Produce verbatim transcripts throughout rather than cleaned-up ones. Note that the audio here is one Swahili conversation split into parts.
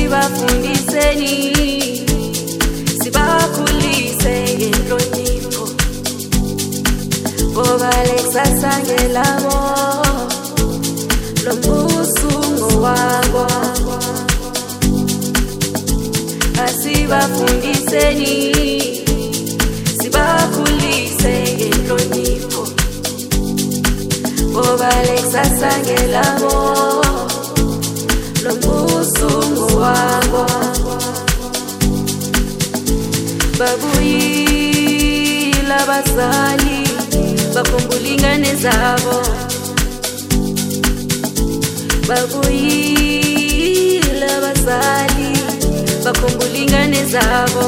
asibafundiseni sibakhulise ngenhlonipho ngoba lekusasa ngelabo lo mbuso ngowabo. Asibafundiseni sibakhulise ngenhlonipho ngoba lekusasa ngelabo lo mbuso ngowabo. Babuyile abazali bakhumbula ingane zabo, babuyile abazali bakhumbula ingane zabo.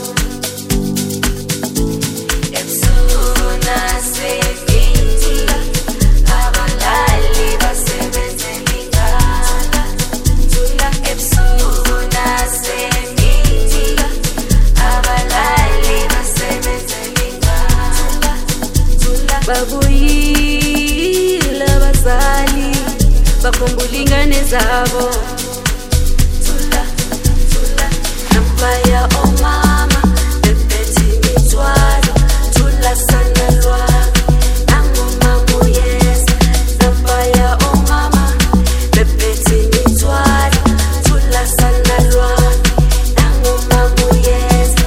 Babuyile abazali bakhumbula ingane zabo. Thula, thula, nampaya omama bephethe imithwalo. Thula sana lwami, nangomama uyeza. Nampaya omama bephethe imithwalo. Thula sana lwami, nangomama uyeza.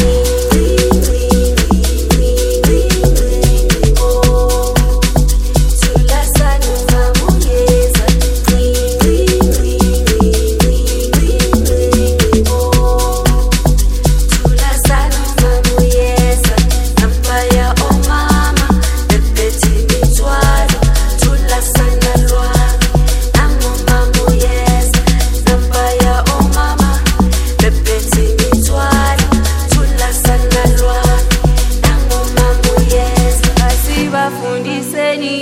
Asibafundiseni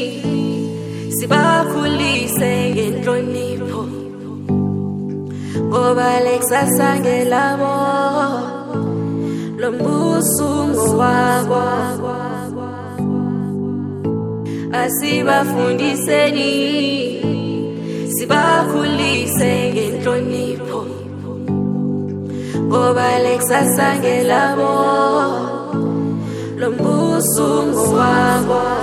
sibakhulise ngenhlonipho ngoba lekusasa ngelabo lo mbuso ngowabo. Asibafundiseni sibakhulise ngenhlonipho ngoba lekusasa ngelabo lo mbuso ngowabo.